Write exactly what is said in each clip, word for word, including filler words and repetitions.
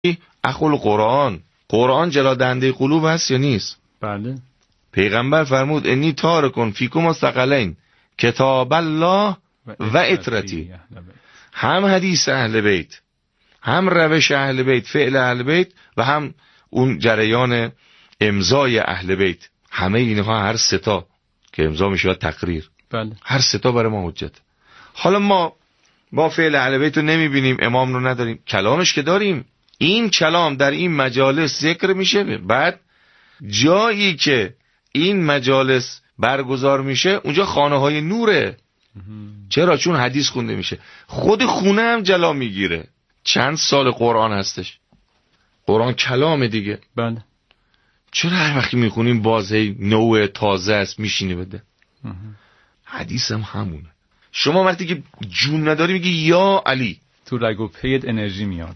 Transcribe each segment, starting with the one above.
اخول قرآن، قرآن جلادنده قلوب هست یا نیست؟ بله. پیغمبر فرمود انی تارکن فیکم الثقلین کتاب الله و اطرتی. هم حدیث اهل بیت، هم روش اهل بیت، فعل اهل بیت و هم اون جریان امضای اهل بیت، همه اینها هر ستا که امضا میشه تقریر، بله. هر ستا برای ما حجت. حالا ما با فعل اهل بیت رو نمیبینیم، امام رو نداریم، کلامش که داریم. این کلام در این مجالس ذکر میشه، بعد جایی که این مجالس برگزار میشه اونجا خانه های نوره. چرا؟ چون حدیث خونده میشه، خود خونه هم جلا میگیره. چند سال قرآن هستش، قرآن کلام دیگه. بله. چرا هر وقتی میخونیم بازه نوع تازه است میشینی بده؟ حدیث هم همونه. شما وقتی که جون نداری میگی یا علی، تو رگ و پیت انرژی میاد.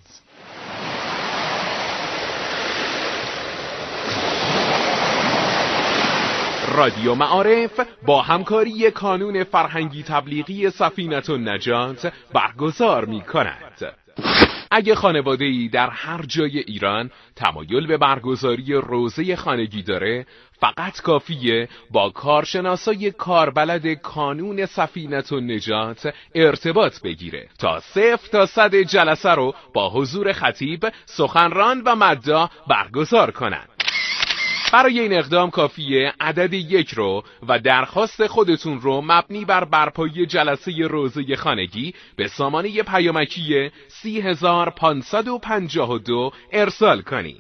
رادیو معارف با همکاری کانون فرهنگی تبلیغی سفینه النجات برگزار می کند. اگه خانواده‌ای در هر جای ایران تمایل به برگزاری روزه خانگی داره، فقط کافیه با کارشناسای کاربلد کانون سفینه النجات ارتباط بگیره تا صفر تا صد جلسه رو با حضور خطیب، سخنران و مداح برگزار کنند. برای این اقدام کافیه عدد یک رو و درخواست خودتون رو مبنی بر برپایی جلسه روزه خانگی به سامانه پیامکی سی هزار پانصد و پنجاه و دو ارسال کنید.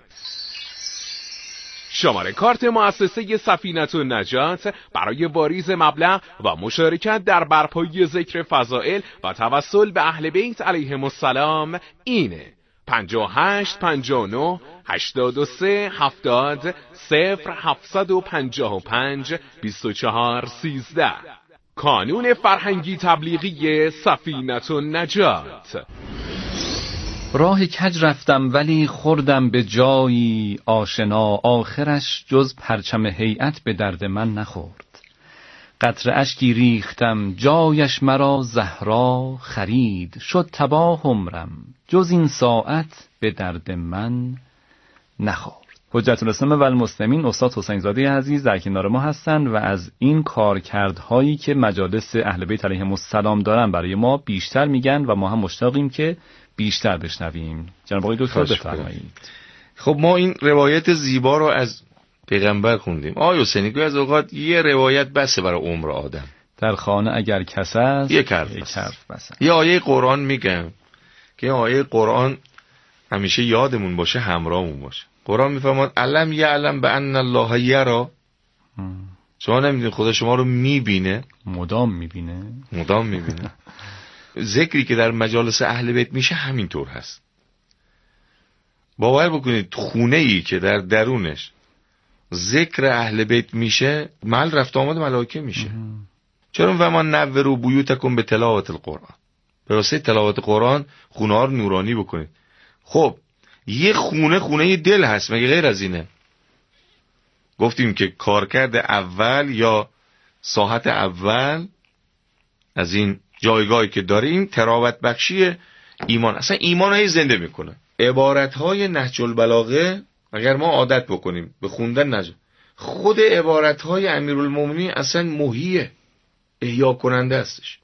شماره کارت مؤسسه سفینه النجات برای واریز مبلغ و مشارکت در برپایی ذکر فضائل و توسل به اهل بیت علیهم السلام اینه: پنجاه و هشت پنجاه و نه هشتاد و سه هفتاد صفر هفتصد و پنجاه و پنج بیست و چهار سیزده. کانون فرهنگی تبلیغی سفینه النجات. راه کج رفتم ولی خوردم به جایی آشنا، آخرش جز پرچم هیئت به درد من نخورد. قطره اشکی ریختم جایش مرا زهرا خرید، شد تباه عمرم جز این ساعت به درد من نخورد. حجت الاسلام و المسلمین استاد حسین زاده عزیز در کنار ما هستند و از این کارکردهایی که مجالس اهل بیت علیهم السلام دارن برای ما بیشتر میگن و ما هم مشتاقیم که بیشتر بشنویم. جناب آقای دکتر بفرمایید. خب ما این روایت زیبا رو از پیغمبر خوندیم. آیا حسینی که از اوقات یه روایت بسه برای عمر آدم. در خانه اگر کس است یک حرف بسه. یه آیه قرآن میگم که آیه قرآن همیشه یادمون باشه، همراهمون باشه. قرآن میفرماد علم یعلم بان الله یرا. شما نمیدونید خدا شما رو میبینه؟ مدام میبینه. مدام میبینه. ذکری که در مجالس اهل بیت میشه همینطور هست. باور بکنید خونه ای که در درونش ذکر اهل بیت میشه، محل رفت آمد ملائکه میشه. چرا و ما نوروا بیوتکم به تلاوت القرآن، به واسطه تلاوت قرآن خونه ها رو نورانی بکنید. خب یه خونه خونه دل هست، مگه غیر از اینه؟ گفتیم که کارکرد اول یا ساحت اول از این جایگاهی که داره این تراوت بخشی ایمان، اصلا ایمان های زنده میکنه. عبارت های نهج البلاغه اگر ما عادت بکنیم به خوندن نج، خود عبارت های امیرالمومنین اصلا محییه، احیا کننده هستش،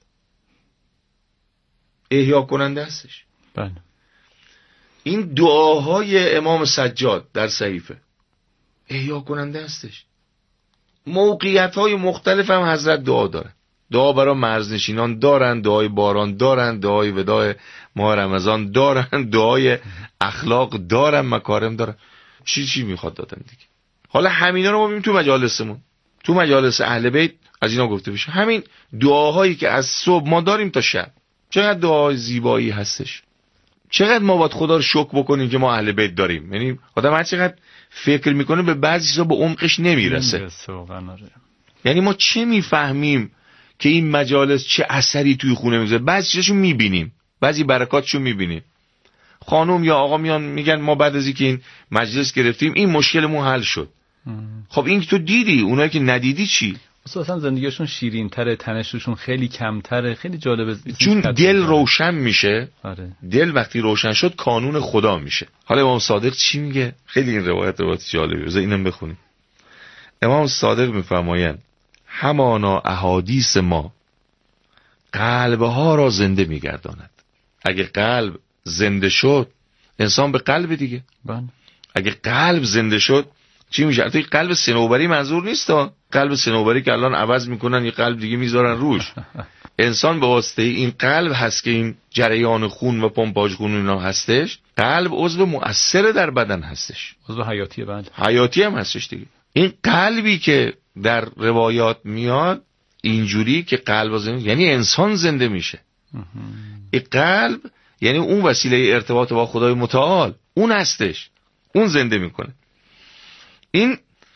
احیا کننده هستش. بله. این دعاهای امام سجاد در صحیفه احیا کننده هستش. موقعیت های مختلف هم حضرت دعا داره. دعا برای مرزنشینان دارن، دعای باران دارن، دعای وداع ماه رمضان دارن، دعای اخلاق دارن، مکارم دارن. چی چی میخواد دادن دیگه. حالا همینا رو ما ببینیم تو مجالسمون، تو مجالس اهل بیت از اینا گفته بشه. همین دعاهایی که از صبح ما داریم تا شب، چقدر دعای زیبایی هستش. چقدر ما باید خدا رو شکر بکنیم که ما اهل بیت داریم. یعنی آدم هر چقدر فکر میکنه به بعضی چیزا به عمقش نمیرسه. یعنی ما چه میفهمیم که این مجالس چه اثری توی خونه میذاره؟ بعضی چیزاشو میبینیم، بعضی برکاتشو میبینیم. خانم یا آقا میان میگن ما بعد از اینکه این مجلس گرفتیم این مشکلمون حل شد. ام. خب این که تو دیدی، اونایی که ندیدی چی؟ اصلا زندگیشون شیرین تره، تنششون خیلی کمتره، خیلی جالبه چون دل روشن میشه. آره. دل وقتی روشن شد قانون خدا میشه. حالا امام صادق چی میگه؟ خیلی این روایت روایت جالبه، بذار اینم بخونیم. امام صادق میفرمایند همانا احادیث ما قلبها را زنده میگرداند. اگه قلب زنده شد، انسان به قلب دیگه. بله. اگه قلب زنده شد چی میشه؟ البته قلب صنوبری منظور نیست ها. قلب صنوبری که الان عوض میکنن یه قلب دیگه میذارن روش. انسان به واسطه این قلب هست که این جریان خون و پمپاژ خون اینا هستش. قلب عضو مؤثر در بدن هستش، عضو حیاتیه. بله، حیاتی هم هستش دیگه. این قلبی که در روایات میاد اینجوری که قلب زنده، یعنی انسان زنده میشه. این قلب یعنی اون وسیله ارتباط با خدای متعال، اون هستش، اون زنده میکنه. این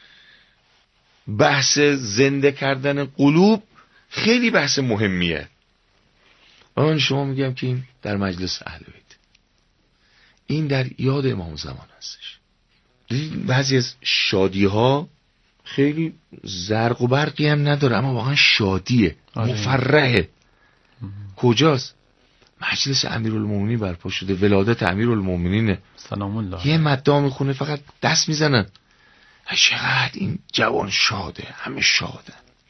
بحث زنده کردن قلوب خیلی بحث مهمیه. من شما میگم که این در مجلس اهل بیت، این در یاد امام زمان هستش. بعضی از شادی ها خیلی زرق و برقی هم نداره، اما واقعا شادیه. آره. مفرحه. کجاست؟ مجلس امیرالمومنین برپا شده، ولادت امیرالمومنین سلام الله، یه مدعا میخونه فقط دست میزنن. چقدر این جوان شاده، همه شادن.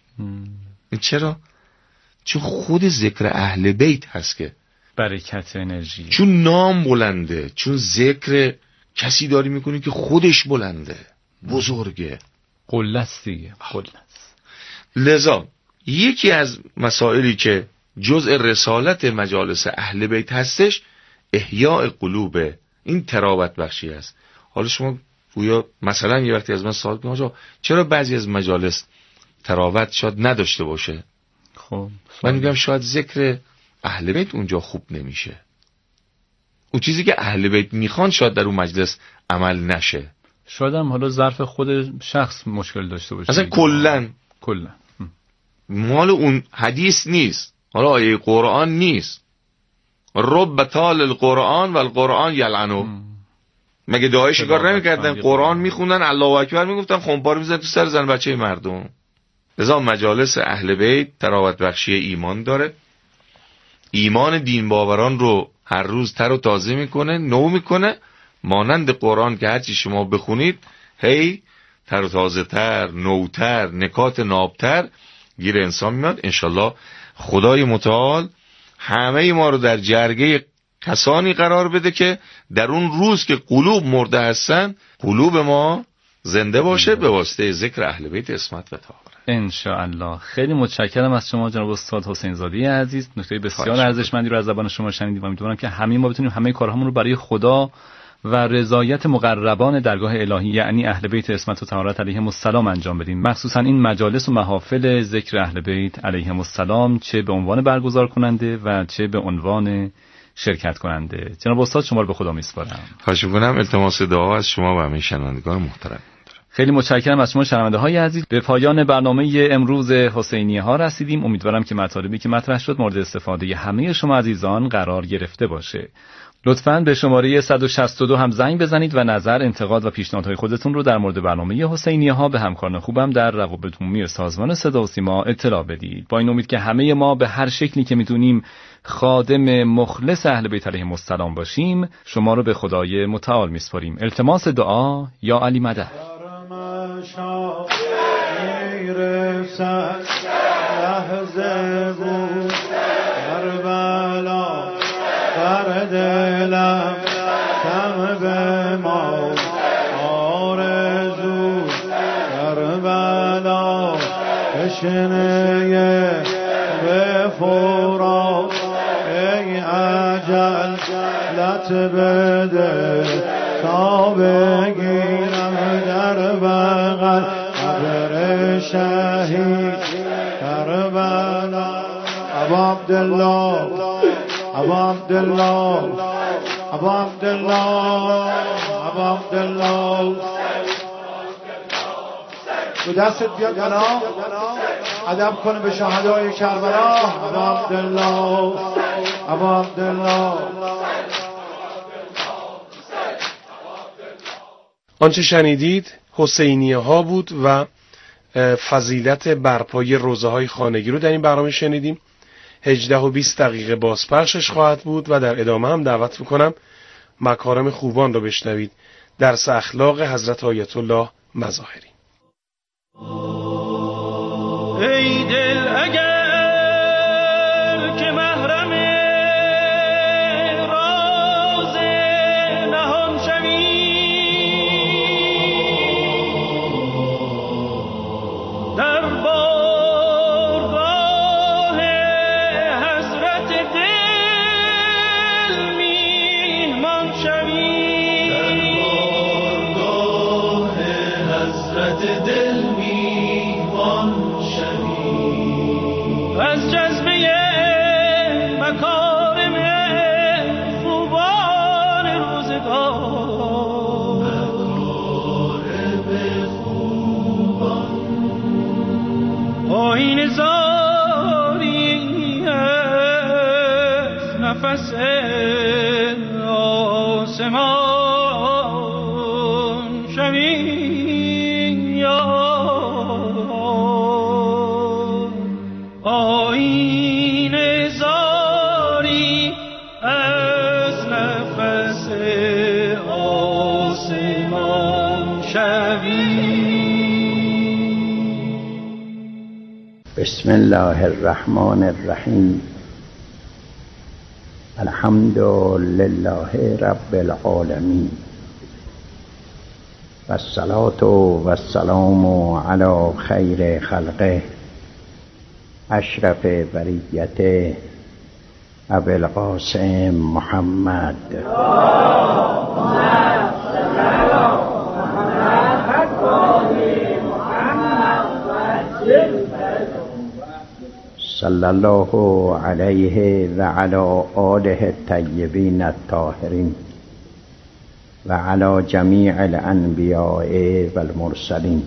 این چرا؟ چون خود ذکر اهل بیت هست که برکت انرژی، چون نام بلنده، چون ذکر کسی داری میکنی که خودش بلنده، بزرگه، قلست دیگه، قلست. لذا یکی از مسائلی که جزء رسالت مجالس اهل بیت هستش احیاء قلوب، این تراوت بخشی است. حالا شما گویا مثلا یه وقتی از من سوال کنید آقا چرا بعضی از مجالس تراوت شاید نداشته باشه؟ خب من میگم شاید ذکر اهل بیت اونجا خوب نمیشه، اون چیزی که اهل بیت میخوان شاید در اون مجلس عمل نشه. شاید هم حالا ظرف خود شخص مشکل داشته باشه، اصلا کلن کلن مال اون حدیث نیست، حالا آیه قرآن نیست. رب تال القرآن و القرآن یلعنو. مگه دعای شکار نمیکردن؟ قرآن میخوندن، الله اکبر میگفتن، خمپار میزدن تو سر زن بچه مردم. لذا مجالس اهل بیت تراوت بخشی ایمان داره. ایمان دین باوران رو هر روز تر و تازه میکنه، نو میکنه، مانند قرآن که هرچی شما بخونید هی تر و تازه تر، نوتر، نکات نابتر گیر انسان میاد. انشالله خدای متعال همه ما رو در جرگه کسانی قرار بده که در اون روز که قلوب مرده هستن قلوب ما زنده باشه به واسطه ذکر اهل بیت عصمت و طهارت ان شاء الله. خیلی متشکرم از شما جناب استاد حسین زاده عزیز، نکته بسیار ارزشمندی رو از زبان شما شنیدیم و امیدوارم که همه ما بتونیم همه کارهامون رو برای خدا و رضایت مقربان درگاه الهی یعنی اهل بیت عصمت و طهارت علیهم السلام انجام بدیم. مخصوصا این مجالس و محافل ذکر اهل بیت علیهم السلام، چه به عنوان برگزار کننده و چه به عنوان شرکت کننده. جناب استاد شما رو به خدا میسپارم. خواهش می‌کنم. التماس دعا از شما و همه شنوندگان محترم. خیلی متشکرم از شما شنونده های عزیز. به پایان برنامه امروز حسینیه ها رسیدیم. امیدوارم که مطالبی که مطرح شد مورد استفاده همه شما عزیزان قرار گرفته باشه. لطفاً به شماره صد و شصت و دو هم زنگ بزنید و نظر، انتقاد و پیشنهادهای خودتون رو در مورد برنامه حسینیه ها به همکاران خوبم در روابط عمومی سازمان صدا و سیما اطلاع بدید. با این امید که همه ما به هر شکلی که میتونیم خادم مخلص اهل بیت علیهم السلام باشیم، شما رو به خدای متعال میسپاریم. التماس دعا یا علی مدد. دلم کم به ما آرزو کربلا تشنه به فرات ای عجل لط بده تا بگیرم در بغل قبر شهید کربلا. ابا عبدالله ابا عبدالله ابا عبدالله ابا عبدالله تو دستت بیاد جناب ادب کنه به شهدای کربلا. ابا عبدالله ابا عبدالله. آنچه شنیدید حسینیه ها بود و فضیلت برپای روزه‌های خانگی رو در این برنامه شنیدیم. هجده و بیست دقیقه بازپخشش خواهد بود و در ادامه هم دعوت میکنم مکارم خوبان رو بشنوید. درس اخلاق حضرت آیت الله مظاهری. ای دل اگر که محرم راز نهان شوی، در بارگاه حضرت دل میهمان شوی، در بارگاه حضرت دل میهمان شوی، از جذبه مکارم خوبان روزگار، مکارم خوبان آیین زاری از نفس آسمان شوی، یا آیین زاری از نفس آسمان شوی. بسم الله الرحمن الرحیم. الحمد لله رب العالمین و الصلاة و السلام علی خیر خلقه اشرف بریته ابوالقاسم محمد صلی الله علیه و علی آله الطیبین الطاهرین و علی جمیع الانبیاء والمرسلین،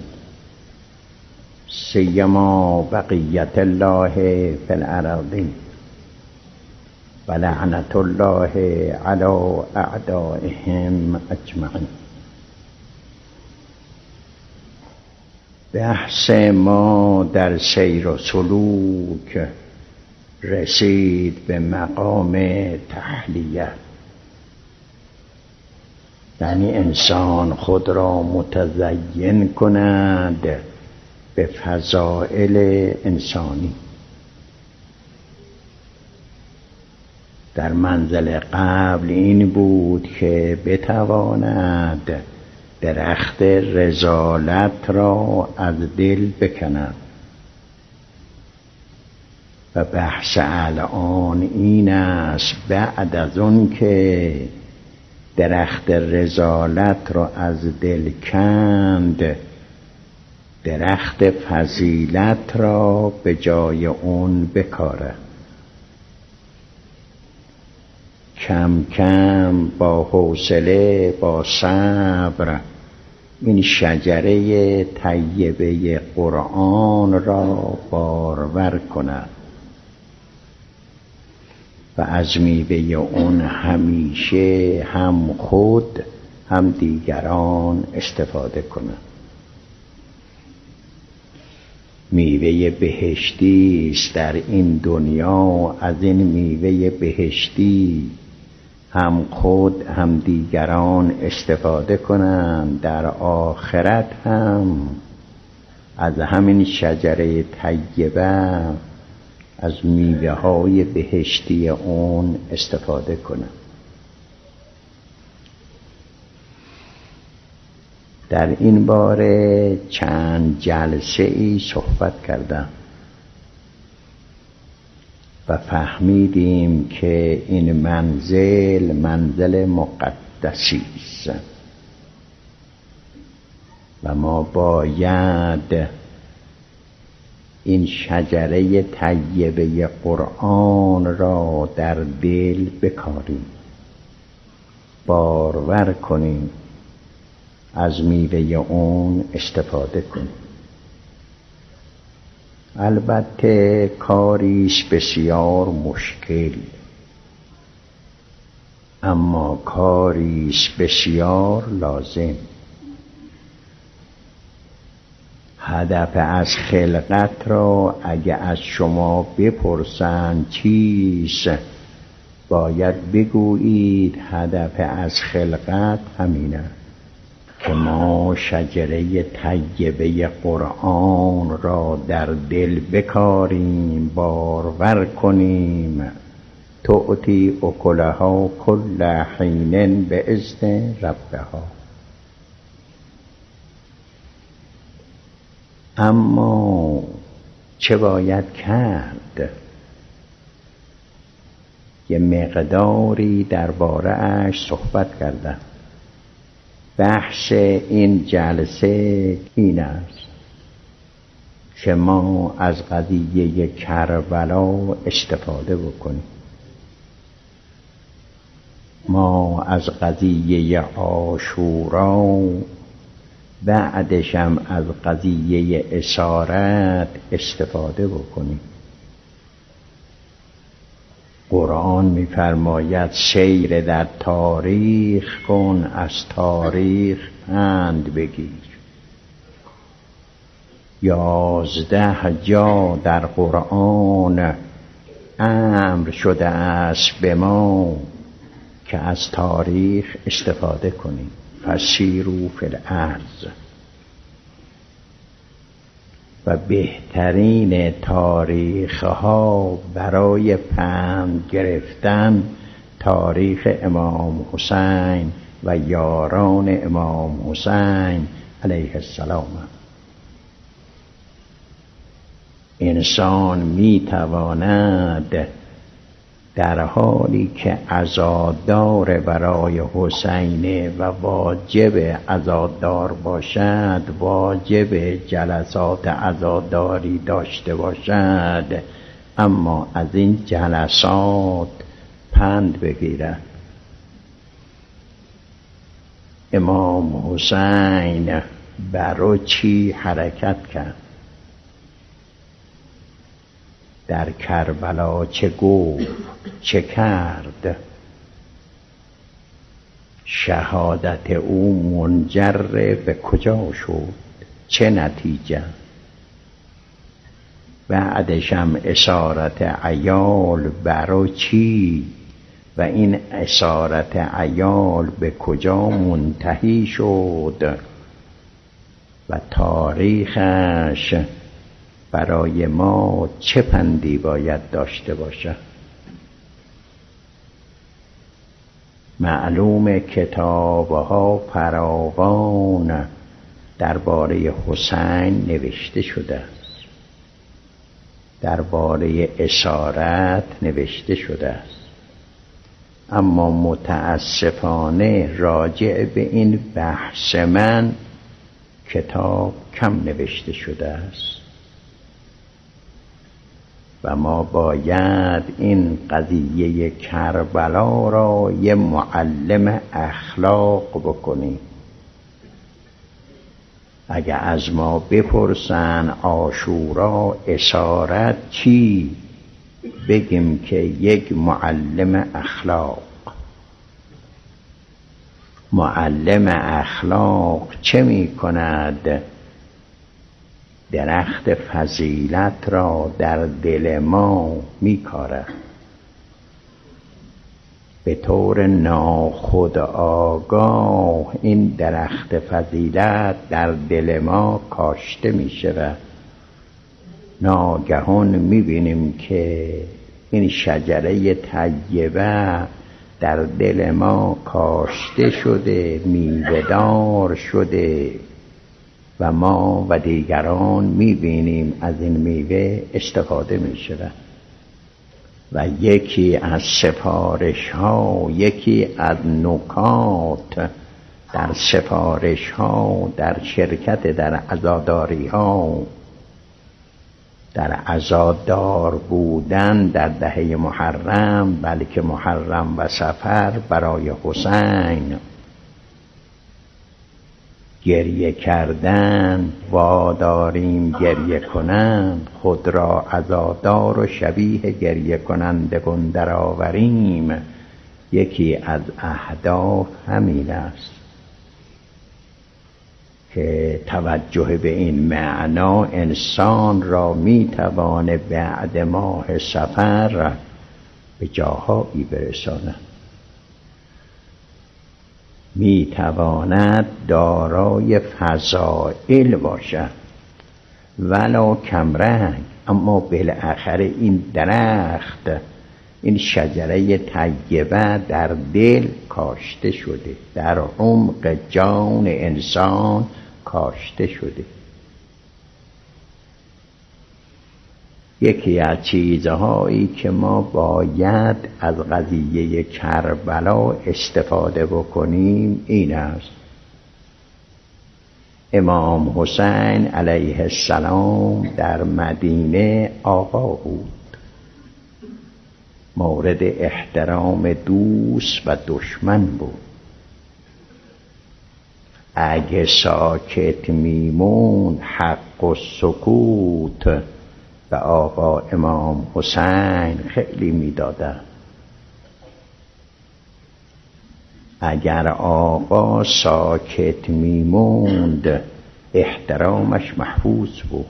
سیما بقیت الله فی الارضین و لعنت الله علی اعدائهم اجمعین. بحث ما در سیر و سلوک رسید به مقام تحلیه، یعنی انسان خود را متزین کند به فضائل انسانی. در منزل قبل این بود که بتواند درخت رذالت را از دل بکند و بحث الان این است بعد از اون که درخت رذالت را از دل کند، درخت فضیلت را به جای اون بکاره. کم کم با حوصله، با صبر این شجره طیبه قرآن را بارور کند و از میوه اون همیشه هم خود هم دیگران استفاده کند. میوه بهشتی است در این دنیا. از این میوه بهشتی هم خود هم دیگران استفاده کنند، در آخرت هم از همین شجره طیبه، از میوه های بهشتی اون استفاده کنند. در این باره چند جلسه ای صحبت کردم و فهمیدیم که این منزل منزل مقدسی است و ما باید این شجره طیبه قرآن را در دل بکاریم، بارور کنیم، از میوه اون استفاده کنیم. البته کاریش بسیار مشکل، اما کاریش بسیار لازم. هدف از خلقت را اگه از شما بپرسند چیست، باید بگویید هدف از خلقت همینه که ما شجره طیبه قرآن را در دل بکاریم، بارور کنیم. تؤتی اکلها کل حین به اذن ربها. اما چه باید کرد؟ یه مقداری درباره اش صحبت کردم. بحث این جلسه این است که ما از قضیه کربلا استفاده بکنیم. ما از قضیه عاشورا، بعدشم از قضیه اسارت استفاده بکنیم. قرآن می‌فرماید سیر در تاریخ کن، از تاریخ پند بگیر. یازده جا در قرآن امر شده است به ما که از تاریخ استفاده کنیم. فسیروا فی الارض. و بهترین تاریخ ها برای پند گرفتن تاریخ امام حسین و یاران امام حسین علیه السلام. انسان می تواند در حالی که عزادار برای حسین و واجب عزادار باشد، واجب جلسات عزاداری داشته باشد، اما از این جلسات پند بگیرد. امام حسین برای چی حرکت کرد؟ در کربلا چه گفت؟ چه کرد؟ شهادت او منجر به کجا شد؟ چه نتیجه؟ بعدشم اسارت عیال برای چی؟ و این اسارت عیال به کجا منتهی شد؟ و تاریخش برای ما چه پندی باید داشته باشه؟ معلوم کتابها فراوان درباره حسین نوشته شده است، درباره اسارت نوشته شده است، اما متاسفانه راجع به این بحث من کتاب کم نوشته شده است و ما باید این قضیه کربلا را یه معلم اخلاق بکنیم. اگه از ما بپرسن عاشورا اسارت چی، بگیم که یک معلم اخلاق. معلم اخلاق چه می کند؟ درخت فضیلت را در دل ما میکارد. به طور ناخودآگاه این درخت فضیلت در دل ما کاشته می شود. ناگهان می بینیم که این شجره طیبه در دل ما کاشته شده، میوه‌دار شده و ما و دیگران می‌بینیم از این میوه استفاده می‌شود. و یکی از سفارش ها، یکی از نکات در سفارش ها، در شرکت در عزاداری ها، در عزادار بودن در دهه محرم، بلکه محرم و صفر برای حسین، گریه کردن، واداریم گریه کنند، خود را عزادار و شبیه گریه کنندگان درآوریم، یکی از اهداف همین است. که توجه به این معنا انسان را میتوانه بعد ماه سفر به جاهایی برساند، میتواند دارای فضائل باشد ولو کمرنگ، اما بالاخره این درخت، این شجره طیبه در دل کاشته شده، در عمق جان انسان کاشته شده. یکی از چیزهایی که ما باید از قضیه کربلا استفاده بکنیم این است: امام حسین علیه السلام در مدینه آقا بود، مورد احترام دوست و دشمن بود. اگه ساکت میمون حق و سکوت به آقا امام حسین خیلی میدادن. اگر آقا ساکت میموند احترامش محفوظ بود.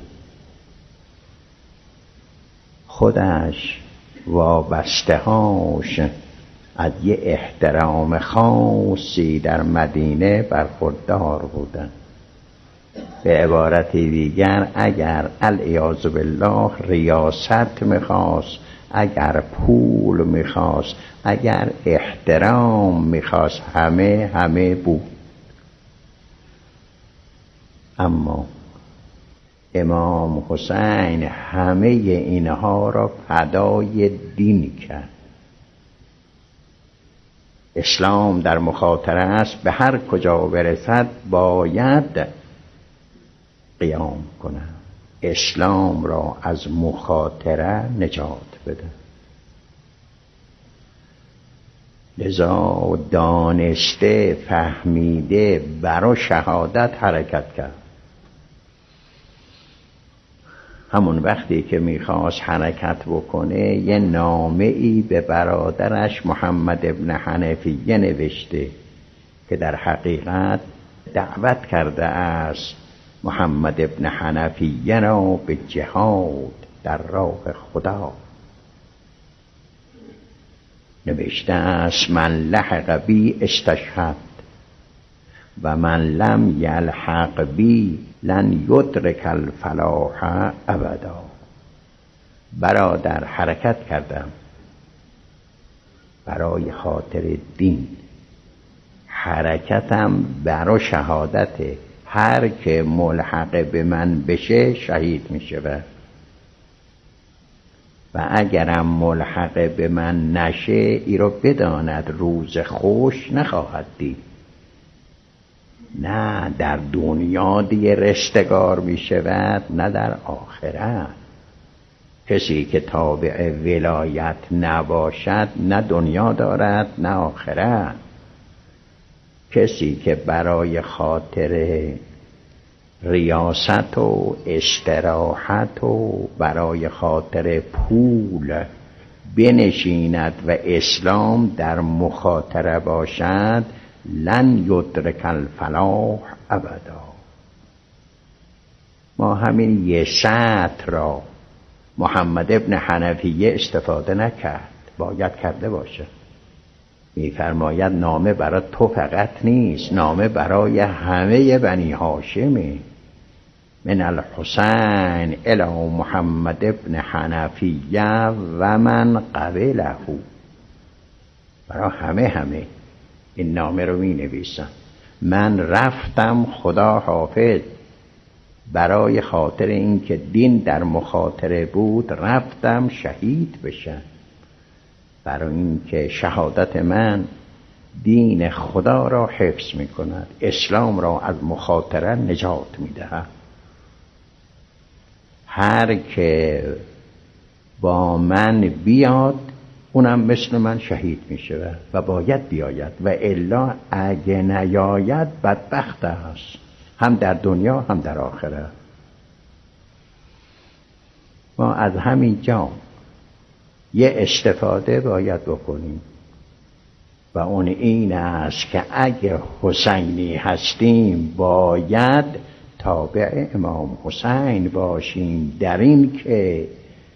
خودش وابسته هاش از یه احترام خاصی در مدینه برخوردار بودن. به عبارت دیگر اگر العیاذ بالله ریاست میخواست، اگر پول میخواست، اگر احترام میخواست، همه همه بود. اما امام حسین همه اینها را فدای دین کرد. اسلام در مخاطره است، به هر کجا برسد باید قیام کنم، اسلام را از مخاطره نجات بده. لذا دانسته فهمیده برای شهادت حرکت کرد. همون وقتی که میخواست حرکت بکنه یه نامه ای به برادرش محمد ابن حنفیه نوشته که در حقیقت دعوت کرده است محمد ابن حنفیه را به جهاد در راه خدا. نوشته است من لحق بی استشهد و من لم یلحق بی لن یدرک الفلاح ابدا. برادر حرکت کردم برای خاطر دین، حرکتم برای شهادت. هر که ملحق به من بشه شهید می شود و اگرم ملحق به من نشه ای رو بداند روز خوش نخواهد دید. نه در دنیا دیگه رستگار می شود، نه در آخرت. کسی که تابع ولایت نباشد نه دنیا دارد نه آخرت. کسی که برای خاطر ریاست و استراحت و برای خاطر پول بنشیند و اسلام در مخاطره باشد لن یدرک الفلاح ابدا. ما همین یه سطر را محمد ابن حنفیه استفاده نکرد، باید کرده باشه. میفرماید نامه برای تو فقط نیست، نامه برای همه بنی هاشمه. من الحسین الی محمد ابن حنفیه و من قبله. برای همه همه این نامه رو می نویسم. من رفتم خدا حافظ برای خاطر این که دین در مخاطره بود، رفتم شهید بشم برای این که شهادت من دین خدا را حفظ می کند، اسلام را از مخاطره نجات می دهد. هر که با من بیاد اونم مثل من شهید می شود و باید بیاید و الا اگه نیاید بدبخت است، هم در دنیا هم در آخرت. ما از همین جا یه استفاده باید بکنیم و و اون این است که اگه حسینی هستیم باید تابع امام حسین باشیم، در این که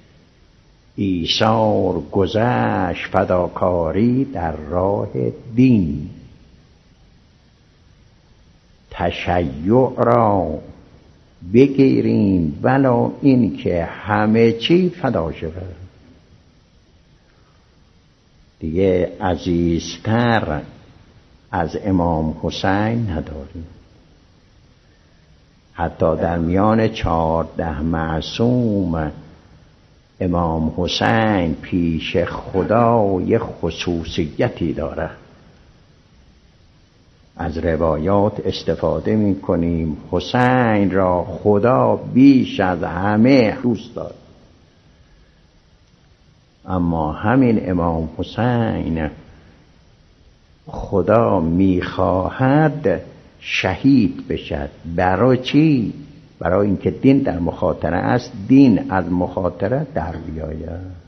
ایثار گذشت فداکاری در راه دین، تشیع را بگیریم ولا این که همه چی فدا شود. دیگه عزیزتر از امام حسین نداریم. حتی در میان چهارده معصوم امام حسین پیش خدا یه خصوصیتی داره. از روایات استفاده می کنیم حسین را خدا بیش از همه دوست دارد، اما همین امام حسین خدا میخواهد شهید بشد. برای چی؟ برای اینکه دین در مخاطره است، دین از مخاطره در بیاید.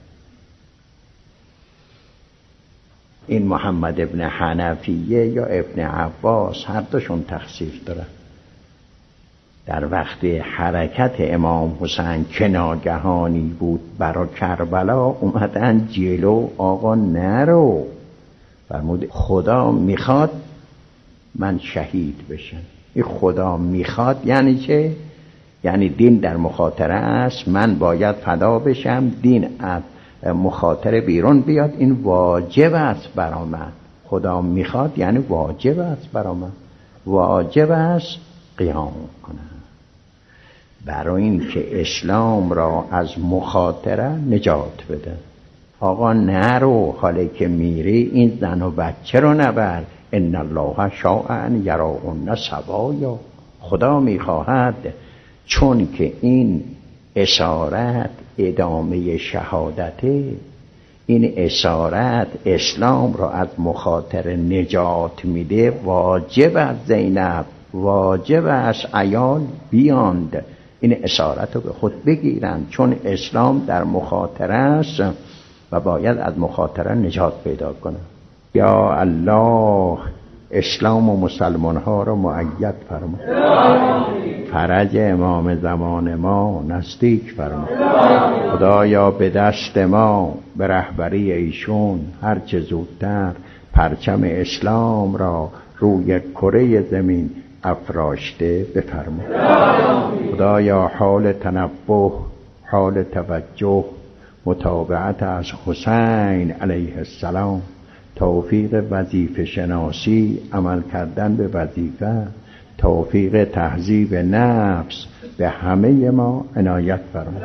این محمد ابن حنفیه یا ابن عباس هر دوشون تخصیص داره. در وقت حرکت امام حسین که ناگهانی بود برای کربلا، اومدن جلو، آقا نرو، فرمود خدا میخواد من شهید بشم. این خدا میخواد یعنی چه؟ یعنی دین در مخاطره است، من باید فدا بشم، دین از مخاطره بیرون بیاد، این واجب است برا من. خدا میخواد یعنی واجب است برا من، واجب است قیام کنم برای این که اسلام را از مخاطره نجات بده. آقا نرو، حالی که میری این زن و بچه رو نبر. ان الله شاء ان یراهن سوایا، خدا میخواهد چون که این اسارت ادامه شهادته، این اسارت اسلام را از مخاطره نجات میده، واجب است زینب، واجب است عیال بیاند این اسارت رو به خود بگیرن، چون اسلام در مخاطره است و باید از مخاطره نجات پیدا کنه. یا الله اسلام و مسلمان ها را مؤید فرما، فرج امام زمان ما نزدیک فرما. خدایا به دست ما به رهبری ایشون هر چه زودتر پرچم اسلام را روی کره زمین افراشته بفرما. خدایا حال تنبه، حال توجه، متابعت از حسین علیه السلام، توفیق وظیفه شناسی، عمل کردن به وظیفه، توفیق تهذیب نفس به همه ما عنایت فرما.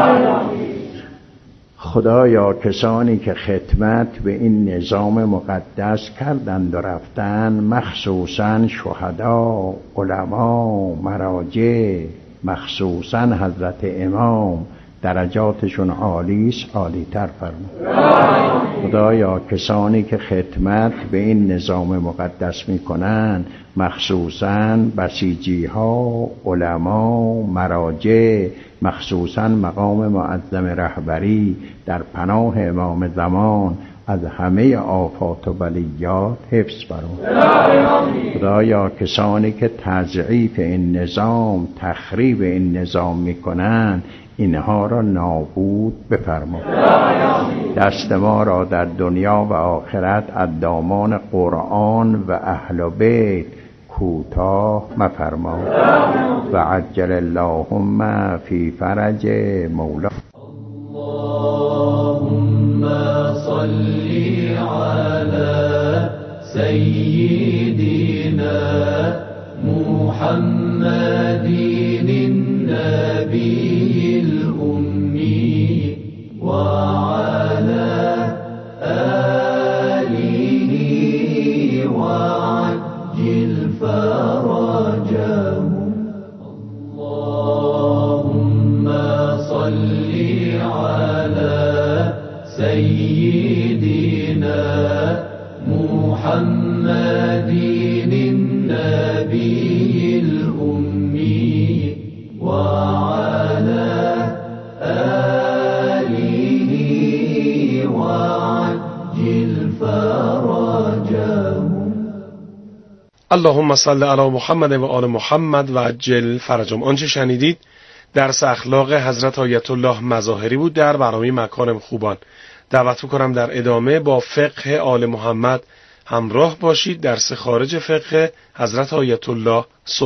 خدایا کسانی که خدمت به این نظام مقدس کردند و رفتن، مخصوصا شهدا، علما، مراجع، مخصوصا حضرت امام، درجاتشون عالیست، عالی تر فرما. خدایا کسانی که خدمت به این نظام مقدس میکنن، مخصوصا بسیجی ها، علما، مراجع، مخصوصا مقام معظم رهبری، در پناه امام زمان از همه آفات و بلیات حفظ فرما. خدایا کسانی که تضعیف این نظام، تخریب این نظام میکنن، اینها را نابود بفرما. دست ما را در دنیا و آخرت از دامان قرآن و اهل بیت کوتاه مفرما. و عجل اللهم فی فرج مولا. اللهم صل على سيدنا محمد النبي الأمي وعلى آله وعجل فرجهم. اللهم صل على سيدنا محمد النبي الأمي وعلى آله وعجل فرجهم. اللهم صل علی محمد و آل محمد و عجل فرجهم. آنچه شنیدید درس اخلاق حضرت آیت الله مظاهری بود در برنامه مکارم خوبان. دعوت می‌کنم در ادامه با فقه آل محمد همراه باشید. درس خارج فقه حضرت آیت الله